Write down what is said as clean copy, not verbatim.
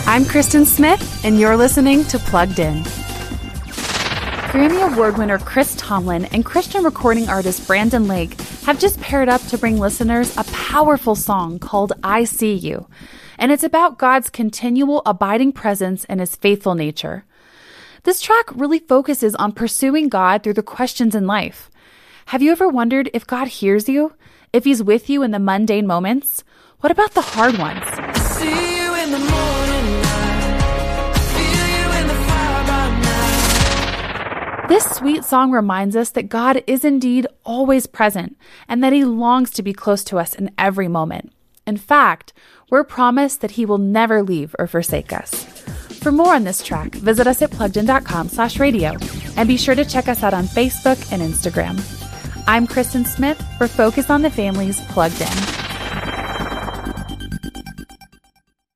I'm Kristen Smith, and you're listening to Plugged In. Grammy Award winner Chris Tomlin and Christian recording artist Brandon Lake have just paired up to bring listeners a powerful song called I See You. And it's about God's continual abiding presence and his faithful nature. This track really focuses on pursuing God through the questions in life. Have you ever wondered if God hears you? If he's with you in the mundane moments? What about the hard ones? I see you in the morning light. I feel you in the fire by night. This sweet song reminds us that God is indeed always present and that he longs to be close to us in every moment. In fact, we're promised that he will never leave or forsake us. For more on this track, visit us at pluggedin.com/radio and be sure to check us out on Facebook and Instagram. I'm Kristen Smith for Focus on the Family's Plugged In.